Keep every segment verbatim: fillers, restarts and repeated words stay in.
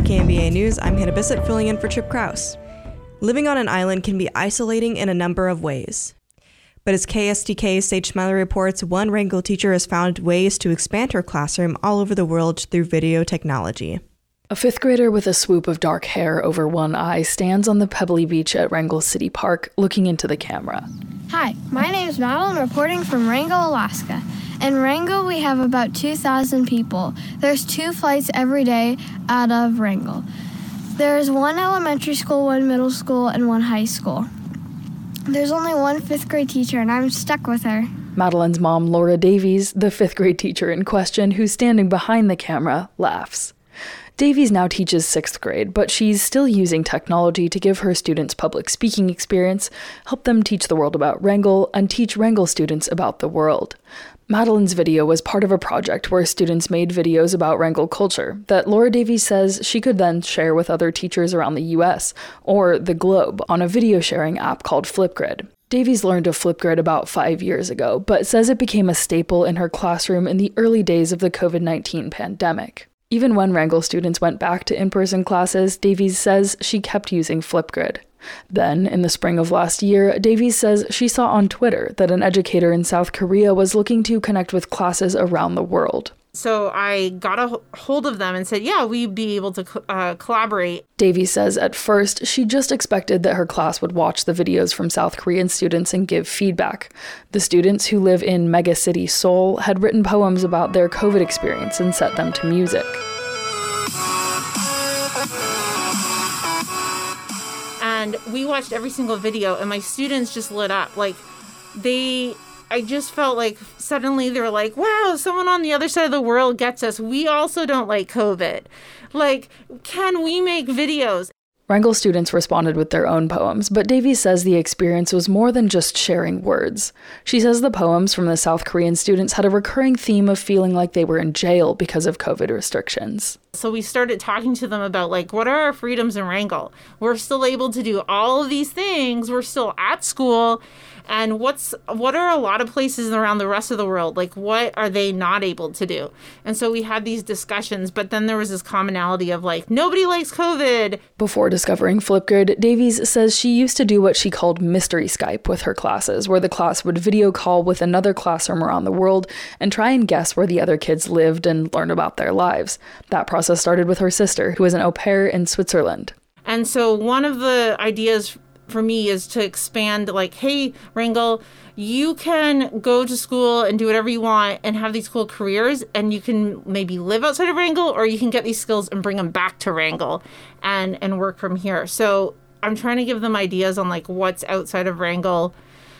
K M B A News, I'm Hannah Bissett filling in for Chip Kraus. Living on an island can be isolating in a number of ways. But as K S T K's Sage Smiley reports, one Wrangell teacher has found ways to expand her classroom all over the world through video technology. A fifth grader with a swoop of dark hair over one eye stands on the pebbly beach at Wrangell City Park, looking into the camera. Hi, my name is Madeline, reporting from Wrangell, Alaska. In Wrangell, we have about two thousand people. There's two flights every day out of Wrangell. There's one elementary school, one middle school, and one high school. There's only one fifth grade teacher, and I'm stuck with her. Madeline's mom, Laura Davies, the fifth grade teacher in question, who's standing behind the camera, laughs. Davies now teaches sixth grade, but she's still using technology to give her students public speaking experience, help them teach the world about Wrangell, and teach Wrangell students about the world. Madeline's video was part of a project where students made videos about Wrangell culture that Laura Davies says she could then share with other teachers around the U S or the globe on a video sharing app called Flipgrid. Davies learned of Flipgrid about five years ago, but says it became a staple in her classroom in the early days of the covid nineteen pandemic. Even when Wrangell students went back to in-person classes, Davies says she kept using Flipgrid. Then, in the spring of last year, Davies says she saw on Twitter that an educator in South Korea was looking to connect with classes around the world. So I got a hold of them and said, yeah, we'd be able to uh, collaborate. Davies says at first, she just expected that her class would watch the videos from South Korean students and give feedback. The students who live in mega city Seoul had written poems about their COVID experience and set them to music. And we watched every single video, and my students just lit up. Like, they, I just felt like suddenly they were like, wow, someone on the other side of the world gets us. We also don't like COVID. Like, can we make videos? Wrangell students responded with their own poems, but Davies says the experience was more than just sharing words. She says the poems from the South Korean students had a recurring theme of feeling like they were in jail because of COVID restrictions. So we started talking to them about, like, what are our freedoms in Wrangell? We're still able to do all of these things. We're still at school. And what's what are a lot of places around the rest of the world? Like, what are they not able to do? And so we had these discussions, but then there was this commonality of, like, nobody likes COVID. Before discovering Flipgrid, Davies says she used to do what she called mystery Skype with her classes, where the class would video call with another classroom around the world and try and guess where the other kids lived and learn about their lives. That process started with her sister, who is an au pair in Switzerland. And so one of the ideas for me is to expand, like, hey, Wrangell, you can go to school and do whatever you want and have these cool careers, and you can maybe live outside of Wrangell, or you can get these skills and bring them back to Wrangell and, and work from here. So I'm trying to give them ideas on, like, what's outside of Wrangell,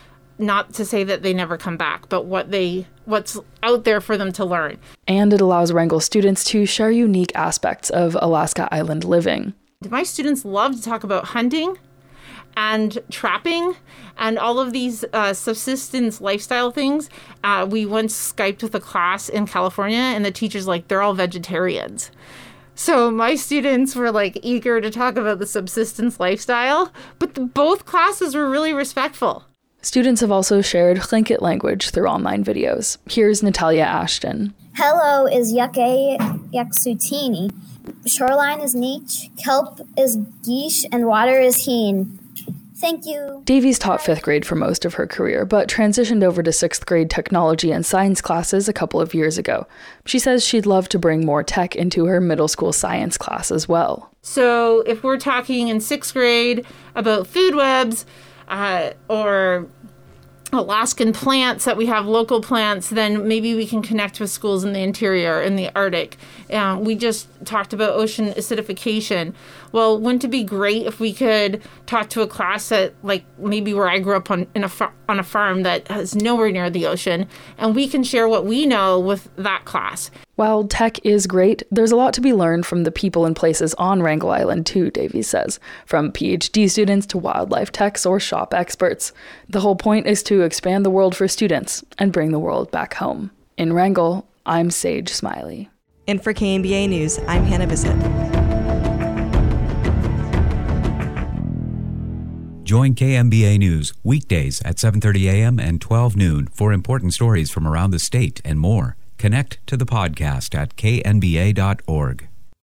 not to say that they never come back, but what they what's out there for them to learn. And it allows Wrangell students to share unique aspects of Alaska Island living. My students love to talk about hunting and trapping and all of these uh, subsistence lifestyle things. Uh, we once Skyped with a class in California, and the teacher's like, they're all vegetarians. So my students were, like, eager to talk about the subsistence lifestyle, but the, both classes were really respectful. Students have also shared Tlingit language through online videos. Here's Natalia Ashton. Hello is Yake Yaksutini. Shoreline is Neech, kelp is Geesh, and water is Heen. Thank you. Davies taught fifth grade for most of her career, but transitioned over to sixth grade technology and science classes a couple of years ago. She says she'd love to bring more tech into her middle school science class as well. So if we're talking in sixth grade about food webs uh, or Alaskan plants, that we have local plants, then maybe we can connect with schools in the interior, in the Arctic. Um, we just talked about ocean acidification. Well, wouldn't it be great if we could talk to a class that, like, maybe where I grew up on in a far, on a farm that is nowhere near the ocean, and we can share what we know with that class. While tech is great, there's a lot to be learned from the people and places on Wrangell Island too, Davies says, from P H D students to wildlife techs or shop experts. The whole point is to expand the world for students and bring the world back home. In Wrangell, I'm Sage Smiley. And for K M B A News, I'm Hannah Bissett. Join K M B A News weekdays at seven thirty a.m. and twelve noon for important stories from around the state and more. Connect to the podcast at k n b a dot org.